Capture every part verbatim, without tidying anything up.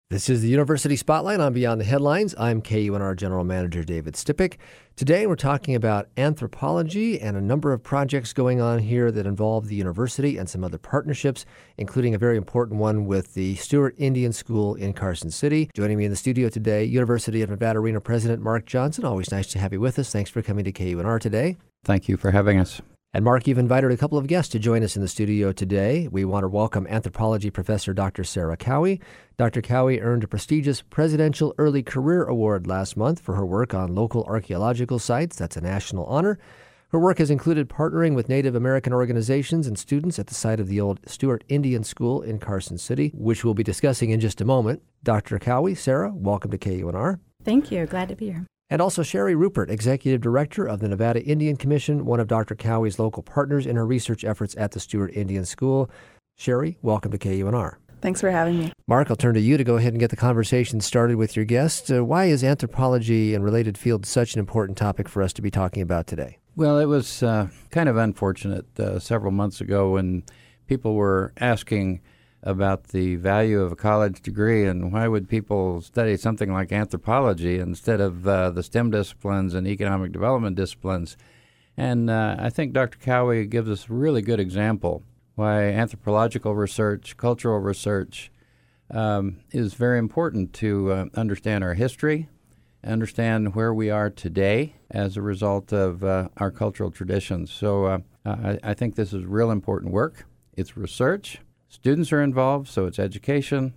This is the University Spotlight on Beyond the Headlines. I'm K U N R General Manager David Stipik. Today we're talking about anthropology and a number of projects going on here that involve the university and some other partnerships, including a very important one with the Stewart Indian School in Carson City. Joining me in the studio today, University of Nevada, Reno President Mark Johnson. Always nice to have you with us. Thanks for coming to K U N R today. Thank you for having us. And Mark, you've invited a couple of guests to join us in the studio today. We want to welcome anthropology professor Doctor Sarah Cowie. Doctor Cowie earned a prestigious Presidential Early Career Award last month for her work on local archaeological sites. That's a national honor. Her work has included partnering with Native American organizations and students at the site of the old Stewart Indian School in Carson City, which we'll be discussing in just a moment. Doctor Cowie, Sarah, welcome to K U N R. Thank you. Glad to be here. And also Sherry Rupert, Executive Director of the Nevada Indian Commission, one of Doctor Cowie's local partners in her research efforts at the Stewart Indian School. Sherry, welcome to K U N R. Thanks for having me. Mark, I'll turn to you to go ahead and get the conversation started with your guest. Uh, why is anthropology and related fields such an important topic for us to be talking about today? Well, it was uh, kind of unfortunate uh, several months ago when people were asking about the value of a college degree and why would people study something like anthropology instead of uh, the STEM disciplines and economic development disciplines. And uh, I think Doctor Cowie gives us a really good example why anthropological research, cultural research um, is very important to uh, understand our history, understand where we are today as a result of uh, our cultural traditions. So uh, I, I think this is real important work. It's research. Students are involved, so it's education,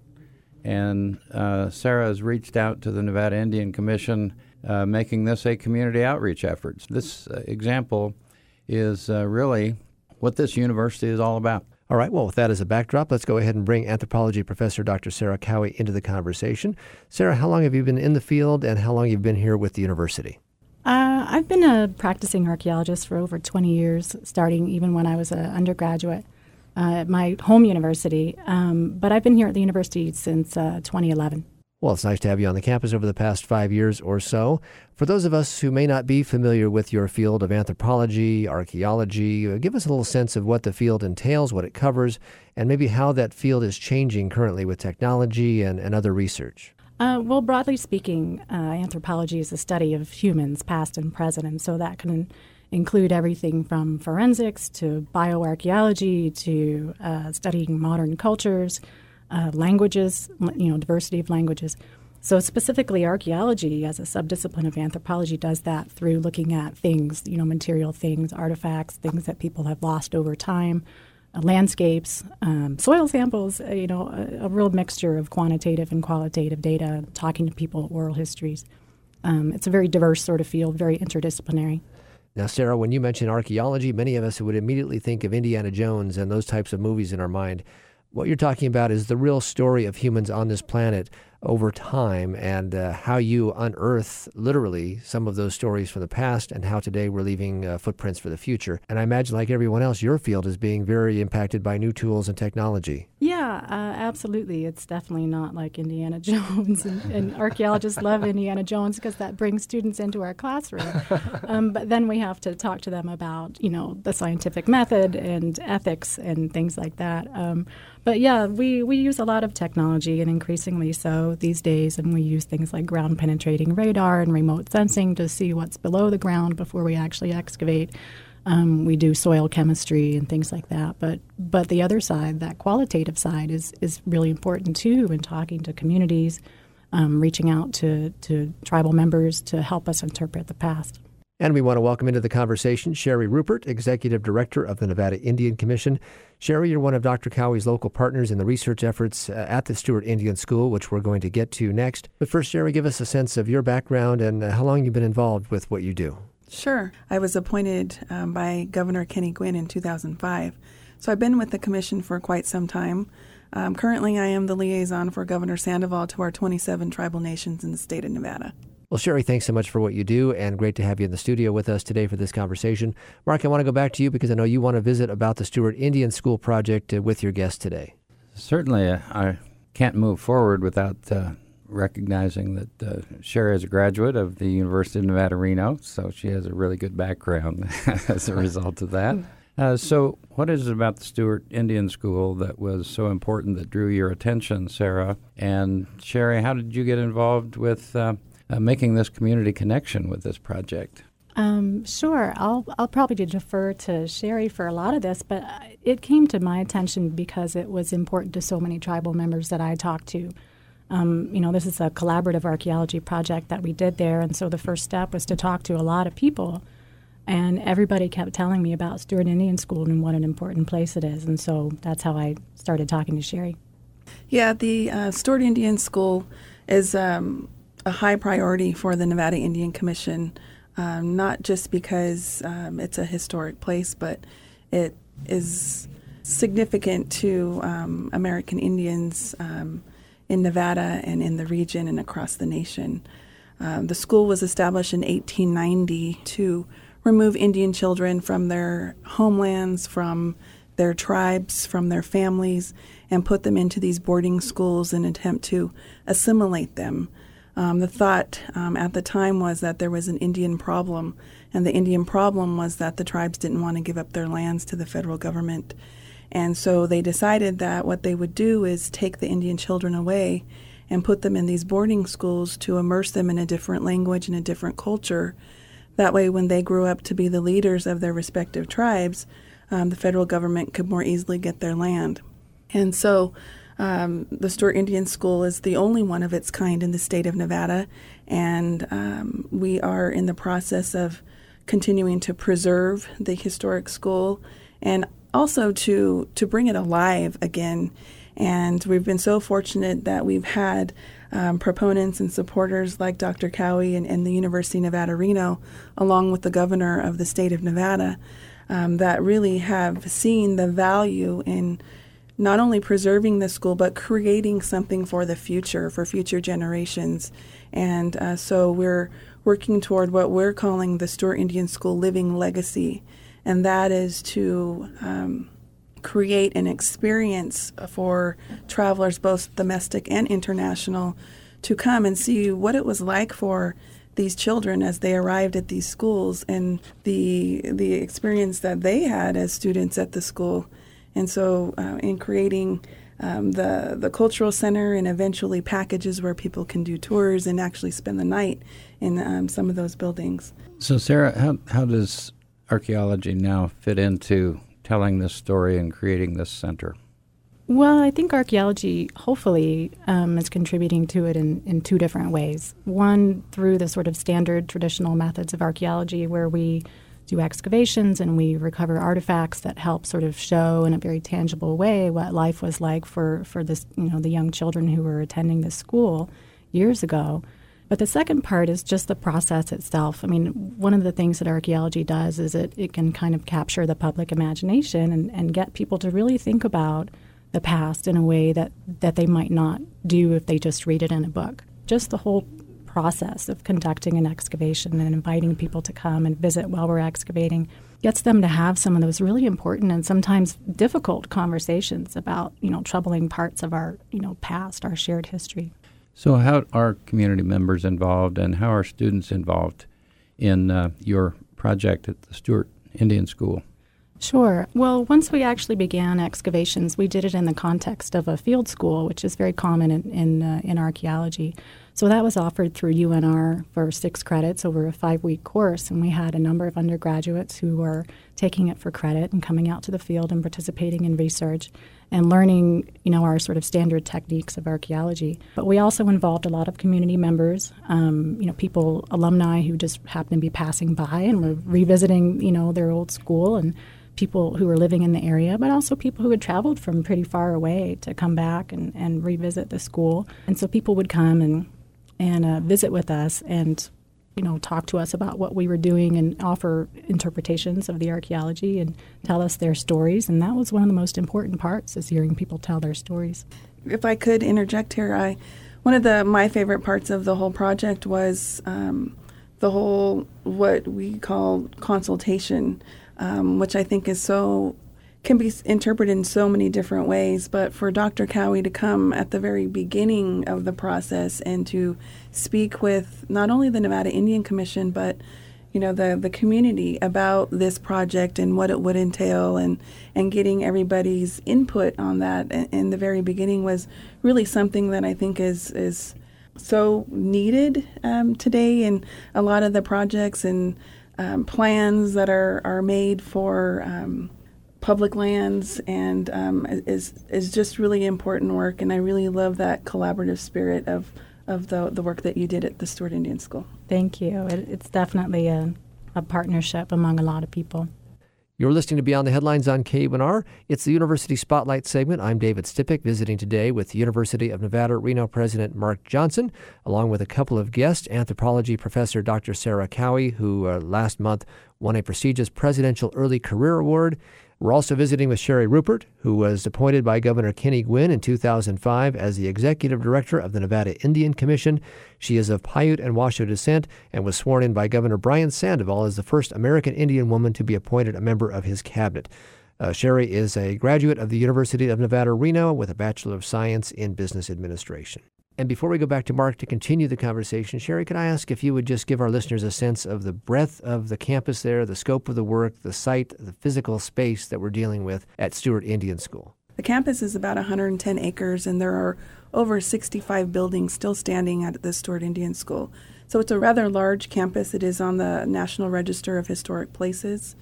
and uh, Sarah has reached out to the Nevada Indian Commission, uh, making this a community outreach effort. This uh, example is uh, really what this university is all about. All right, well, with that as a backdrop, let's go ahead and bring anthropology professor Doctor Sarah Cowie into the conversation. Sarah, how long have you been in the field, and how long have you been here with the university? Uh, I've been a practicing archaeologist for over twenty years, starting even when I was an undergraduate Uh, at my home university, um, but I've been here at the university since uh, twenty eleven. Well, it's nice to have you on the campus over the past five years or so. For those of us who may not be familiar with your field of anthropology, archaeology, uh, give us a little sense of what the field entails, what it covers, and maybe how that field is changing currently with technology and, and other research. Uh, well, broadly speaking, uh, anthropology is the study of humans, past and present, and so that can include everything from forensics to bioarchaeology to uh, studying modern cultures, uh, languages, you know, diversity of languages. So specifically archaeology as a subdiscipline of anthropology does that through looking at things, you know, material things, artifacts, things that people have lost over time, uh, landscapes, um, soil samples, uh, you know, a, a real mixture of quantitative and qualitative data, talking to people, oral histories. Um, it's a very diverse sort of field, very interdisciplinary. Now, Sarah, when you mention archaeology, many of us would immediately think of Indiana Jones and those types of movies in our mind. What you're talking about is the real story of humans on this planet over time and uh, how you unearth, literally, some of those stories from the past and how today we're leaving uh, footprints for the future. And I imagine, like everyone else, your field is being very impacted by new tools and technology. Yeah, uh, absolutely. It's definitely not like Indiana Jones, and, and archaeologists love Indiana Jones because that brings students into our classroom. Um, but then we have to talk to them about, you know, the scientific method and ethics and things like that. Um, but yeah, we, we use a lot of technology, and increasingly so these days, and we use things like ground-penetrating radar and remote sensing to see what's below the ground before we actually excavate. Um, we do soil chemistry and things like that. But but the other side, that qualitative side, is is really important too in talking to communities, um, reaching out to, to tribal members to help us interpret the past. And we want to welcome into the conversation Sherry Rupert, Executive Director of the Nevada Indian Commission. Sherry, you're one of Doctor Cowie's local partners in the research efforts uh, at the Stewart Indian School, which we're going to get to next. But first, Sherry, give us a sense of your background and uh, how long you've been involved with what you do. Sure. I was appointed um, by Governor Kenny Guinn in two thousand five. So I've been with the commission for quite some time. Um, currently, I am the liaison for Governor Sandoval to our twenty-seven tribal nations in the state of Nevada. Well, Sherry, thanks so much for what you do, and great to have you in the studio with us today for this conversation. Mark, I want to go back to you because I know you want to visit about the Stewart Indian School project uh, with your guest today. Certainly, uh, I can't move forward without uh, recognizing that uh, Sherry is a graduate of the University of Nevada, Reno, so she has a really good background as a result of that. Uh, so what is it about the Stewart Indian School that was so important that drew your attention, Sarah? And Sherry, how did you get involved with uh, uh, making this community connection with this project? Um, sure. I'll I'll probably defer to Sherry for a lot of this, but it came to my attention because it was important to so many tribal members that I talked to. Um, you know, this is a collaborative archaeology project that we did there, and so the first step was to talk to a lot of people. And everybody kept telling me about Stewart Indian School and what an important place it is. And so that's how I started talking to Sherry. Yeah, the uh, Stewart Indian School is um, a high priority for the Nevada Indian Commission, um, not just because um, it's a historic place, but it is significant to um, American Indians um, in Nevada and in the region and across the nation. Um, the school was established in eighteen ninety to remove Indian children from their homelands, from their tribes, from their families, and put them into these boarding schools in an attempt to assimilate them. Um, the thought um, at the time was that there was an Indian problem, and the Indian problem was that the tribes didn't want to give up their lands to the federal government. And so they decided that what they would do is take the Indian children away and put them in these boarding schools to immerse them in a different language and a different culture. That way, when they grew up to be the leaders of their respective tribes, um, the federal government could more easily get their land. And so um, the Stewart Indian School is the only one of its kind in the state of Nevada, and um, we are in the process of continuing to preserve the historic school and also to, to bring it alive again. And we've been so fortunate that we've had um, proponents and supporters like Doctor Cowie and, and the University of Nevada, Reno, along with the governor of the state of Nevada, um, that really have seen the value in not only preserving the school, but creating something for the future, for future generations. And uh, so we're working toward what we're calling the Stewart Indian School Living Legacy, and that is to um, create an experience for travelers, both domestic and international, to come and see what it was like for these children as they arrived at these schools and the the experience that they had as students at the school. And so uh, in creating um, the, the cultural center and eventually packages where people can do tours and actually spend the night in um, some of those buildings. So Sarah, how, how does archaeology now fit into telling this story and creating this center? Well, I think archaeology hopefully um, is contributing to it in, in two different ways. One, through the sort of standard traditional methods of archaeology where we do excavations and we recover artifacts that help sort of show in a very tangible way what life was like for, for this, you know, the young children who were attending this school years ago. But the second part is just the process itself. I mean, one of the things that archaeology does is it, it can kind of capture the public imagination and, and get people to really think about the past in a way that, that they might not do if they just read it in a book. Just the whole process of conducting an excavation and inviting people to come and visit while we're excavating gets them to have some of those really important and sometimes difficult conversations about, you know, troubling parts of our, you know, past, our shared history. So how are community members involved, and how are students involved in uh, your project at the Stewart Indian School? Sure. Well, once we actually began excavations, we did it in the context of a field school, which is very common in in, uh, in archaeology. So that was offered through U N R for six credits over a five-week course, and we had a number of undergraduates who were taking it for credit and coming out to the field and participating in research and learning, you know, our sort of standard techniques of archaeology. But we also involved a lot of community members, um, you know, people, alumni who just happened to be passing by and were revisiting, you know, their old school, and people who were living in the area, but also people who had traveled from pretty far away to come back and, and revisit the school. And so people would come and and uh, visit with us and, you know, talk to us about what we were doing and offer interpretations of the archaeology and tell us their stories. And that was one of the most important parts, is hearing people tell their stories. If I could interject here, I one of the my favorite parts of the whole project was um, the whole what we call consultation, um, which I think is so can be interpreted in so many different ways. But for Doctor Cowie to come at the very beginning of the process and to speak with not only the Nevada Indian Commission, but you know, the, the community about this project and what it would entail, and, and getting everybody's input on that in, in the very beginning was really something that I think is is so needed um, today in a lot of the projects and um, plans that are, are made for um, public lands, and um, is is just really important work. And I really love that collaborative spirit of of the the work that you did at the Stewart Indian School. Thank you. It, it's definitely a, a partnership among a lot of people. You're listening to Beyond the Headlines on K W N R. It's the University Spotlight segment. I'm David Stipik, visiting today with the University of Nevada, Reno President Mark Johnson, along with a couple of guests, anthropology professor Doctor Sarah Cowie, who uh, last month won a prestigious Presidential Early Career Award. We're also visiting with Sherry Rupert, who was appointed by Governor Kenny Gwinn in two thousand five as the Executive Director of the Nevada Indian Commission. She is of Paiute and Washoe descent and was sworn in by Governor Brian Sandoval as the first American Indian woman to be appointed a member of his cabinet. Uh, Sherry is a graduate of the University of Nevada, Reno, with a Bachelor of Science in Business Administration. And before we go back to Mark to continue the conversation, Sherry, could I ask if you would just give our listeners a sense of the breadth of the campus there, the scope of the work, the site, the physical space that we're dealing with at Stewart Indian School? The campus is about one hundred ten acres, and there are over sixty-five buildings still standing at the Stewart Indian School. So it's a rather large campus. It is on the National Register of Historic Places,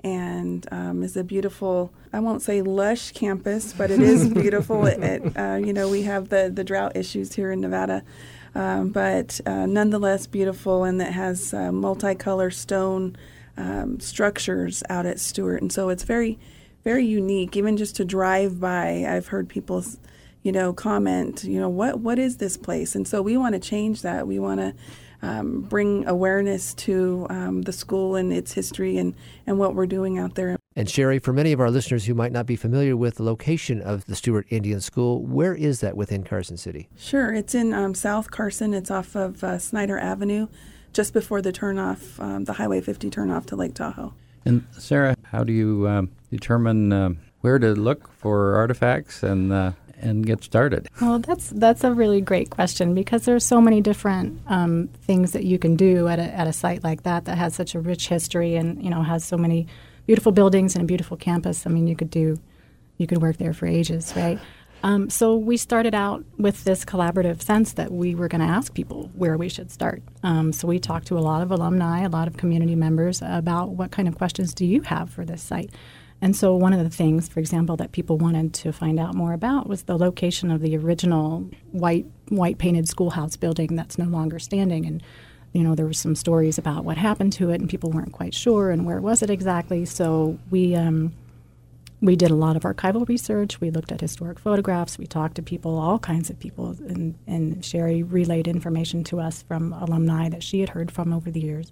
and um, is a beautiful, I won't say lush campus, but it is beautiful. it, it, uh, you know, we have the, the drought issues here in Nevada, um, but uh, nonetheless beautiful, and that has uh, multicolor stone um, structures out at Stewart. And so it's very, very unique. Even just to drive by, I've heard people, you know, comment, you know, what what is this place? And so we want to change that. We want to Um, bring awareness to um, the school and its history and, and what we're doing out there. And Sherry, for many of our listeners who might not be familiar with the location of the Stewart Indian School, where is that within Carson City? Sure. It's in um, South Carson. It's off of uh, Snyder Avenue, just before the turnoff, um, the Highway fifty turnoff to Lake Tahoe. And Sarah, how do you um, determine uh, where to look for artifacts and uh, and get started? Well, that's that's a really great question, because there's so many different um, things that you can do at a, at a site like that that has such a rich history and, you know, has so many beautiful buildings and a beautiful campus. I mean, you could do, you could work there for ages, right? Um, so we started out with this collaborative sense that we were going to ask people where we should start. Um, so we talked to a lot of alumni, a lot of community members about what kind of questions do you have for this site. And so one of the things, for example, that people wanted to find out more about was the location of the original white white painted schoolhouse building that's no longer standing. And, you know, there were some stories about what happened to it, and people weren't quite sure, and where was it exactly. So we um, we did a lot of archival research. We looked at historic photographs. We talked to people, all kinds of people, and, and Sherry relayed information to us from alumni that she had heard from over the years.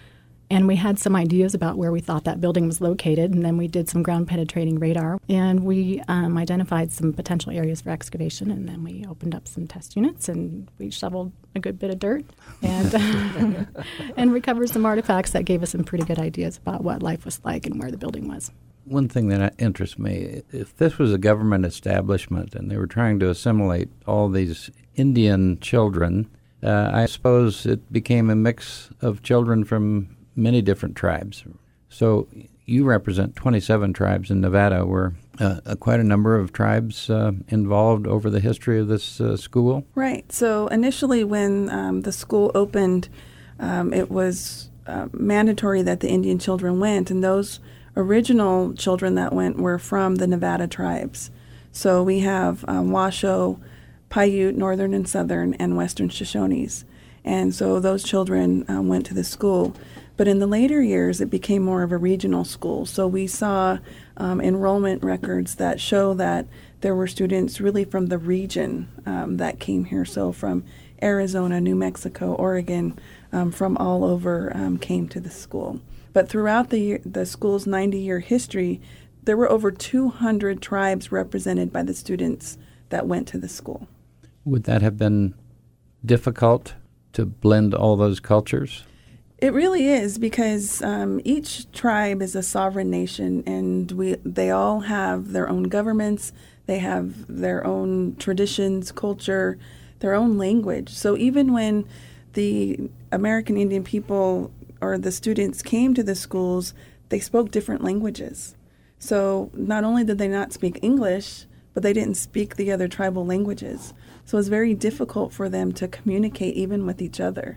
And we had some ideas about where we thought that building was located, and then we did some ground-penetrating radar, and we um, identified some potential areas for excavation, and then we opened up some test units, and we shoveled a good bit of dirt and uh, and recovered some artifacts that gave us some pretty good ideas about what life was like and where the building was. One thing that interests me, if this was a government establishment and they were trying to assimilate all these Indian children, uh, I suppose it became a mix of children from many different tribes. So you represent twenty-seven tribes in Nevada. Were uh, uh, quite a number of tribes uh, involved over the history of this uh, school? Right. So initially when um, the school opened, um, it was uh, mandatory that the Indian children went, and those original children that went were from the Nevada tribes. So we have um, Washoe, Paiute, Northern and Southern, and Western Shoshones. And so those children um, went to the school. But in the later years, it became more of a regional school. So we saw um, enrollment records that show that there were students really from the region um, that came here. So from Arizona, New Mexico, Oregon, um, from all over um, came to the school. But throughout the year, the school's ninety-year history, there were over two hundred tribes represented by the students that went to the school. Would that have been difficult to blend all those cultures? It really is, because um, each tribe is a sovereign nation, and we they all have their own governments, they have their own traditions, culture, their own language. So even when the American Indian people or the students came to the schools, they spoke different languages. So not only did they not speak English, but they didn't speak the other tribal languages. So it was very difficult for them to communicate even with each other.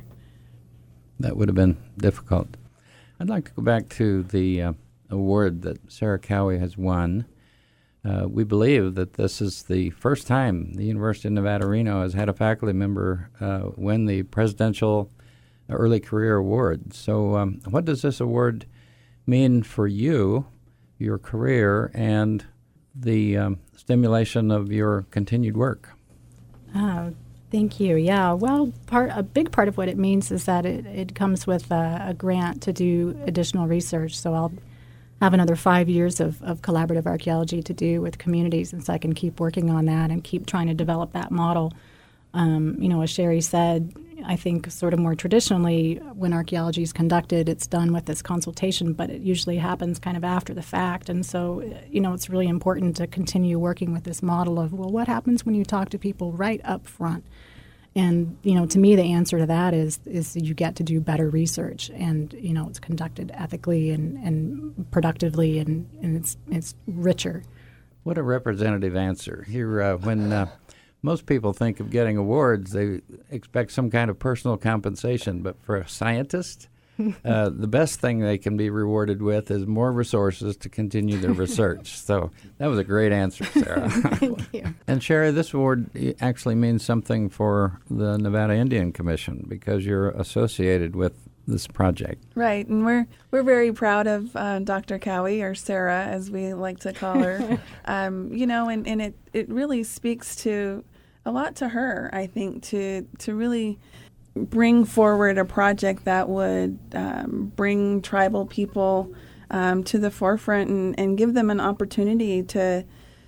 That would have been difficult. I'd like to go back to the uh, award that Sarah Cowie has won. Uh, we believe that this is the first time the University of Nevada, Reno has had a faculty member uh, win the Presidential Early Career Award. So um, what does this award mean for you, your career, and the um, stimulation of your continued work? Oh, thank you. Yeah, well, part a big part of what it means is that it, it comes with a, a grant to do additional research. So I'll have another five years of, of collaborative archaeology to do with communities, and so I can keep working on that and keep trying to develop that model. Um, you know, as Sherry said, I think sort of more traditionally when archaeology is conducted, it's done with this consultation, but it usually happens kind of after the fact. And so, you know, it's really important to continue working with this model of, well, what happens when you talk to people right up front? And, you know, to me, the answer to that is is you get to do better research, and, you know, it's conducted ethically and, and productively, and, and it's it's richer. What a representative answer. Here, uh, when uh, most people think of getting awards, they expect some kind of personal compensation, but for a scientist, uh, the best thing they can be rewarded with is more resources to continue their research. So that was a great answer, Sarah. Thank you. And Sherry, this award actually means something for the Nevada Indian Commission because you're associated with this project. Right, and we're we're very proud of uh, Doctor Cowie, or Sarah, as we like to call her. um, you know, and, and it, it really speaks to a lot to her, I think, to to really bring forward a project that would um, bring tribal people um, to the forefront and, and give them an opportunity to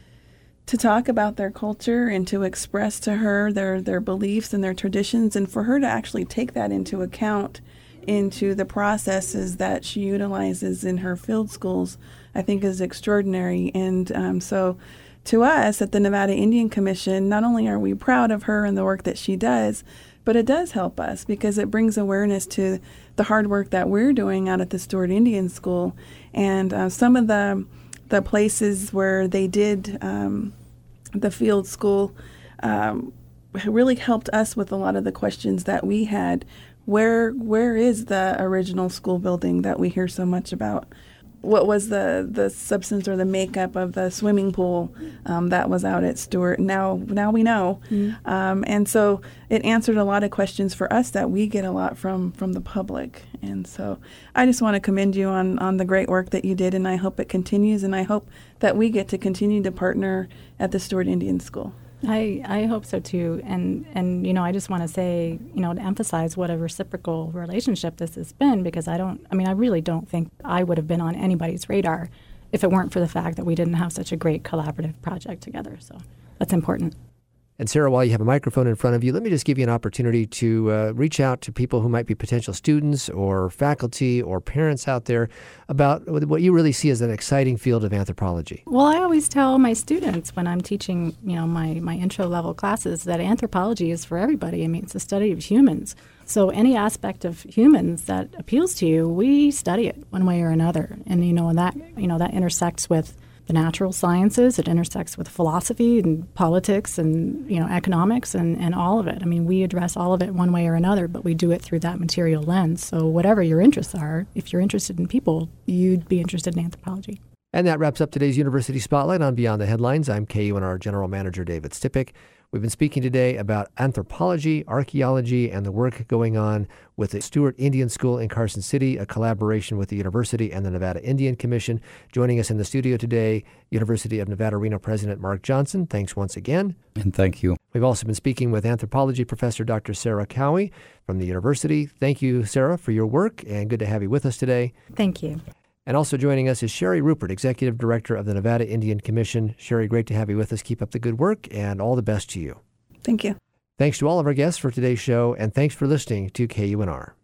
to talk about their culture and to express to her their, their beliefs and their traditions, and for her to actually take that into account into the processes that she utilizes in her field schools, I think is extraordinary. And um, so to us at the Nevada Indian Commission, not only are we proud of her and the work that she does, but it does help us because it brings awareness to the hard work that we're doing out at the Stewart Indian School. And uh, some of the the places where they did um, the field school um, really helped us with a lot of the questions that we had. Where where is the original school building that we hear so much about? What was the, the substance or the makeup of the swimming pool um, that was out at Stewart? Now now we know. Mm-hmm. Um, and so it answered a lot of questions for us that we get a lot from, from the public. And so I just want to commend you on, on the great work that you did, and I hope it continues, and I hope that we get to continue to partner at the Stewart Indian School. I, I hope so too, and and you know I just want to say, you know, to emphasize what a reciprocal relationship this has been, because I don't I mean I really don't think I would have been on anybody's radar if it weren't for the fact that we didn't have such a great collaborative project together. So that's important. And Sarah, while you have a microphone in front of you, let me just give you an opportunity to uh, reach out to people who might be potential students or faculty or parents out there about what you really see as an exciting field of anthropology. Well, I always tell my students when I'm teaching, you know, my, my intro level classes that anthropology is for everybody. I mean, it's the study of humans. So any aspect of humans that appeals to you, we study it one way or another. And, you know, and that, you know, that intersects with the natural sciences, it intersects with philosophy and politics and, you know, economics and, and all of it. I mean, we address all of it one way or another, but we do it through that material lens. So whatever your interests are, if you're interested in people, you'd be interested in anthropology. And that wraps up today's University Spotlight on Beyond the Headlines. I'm K U N R General Manager David Stipik. We've been speaking today about anthropology, archaeology, and the work going on with the Stewart Indian School in Carson City, a collaboration with the university and the Nevada Indian Commission. Joining us in the studio today, University of Nevada, Reno President Mark Johnson. Thanks once again. And thank you. We've also been speaking with anthropology professor Doctor Sarah Cowie from the university. Thank you, Sarah, for your work, and good to have you with us today. Thank you. And also joining us is Sherry Rupert, Executive Director of the Nevada Indian Commission. Sherry, great to have you with us. Keep up the good work, and all the best to you. Thank you. Thanks to all of our guests for today's show, and thanks for listening to K U N R.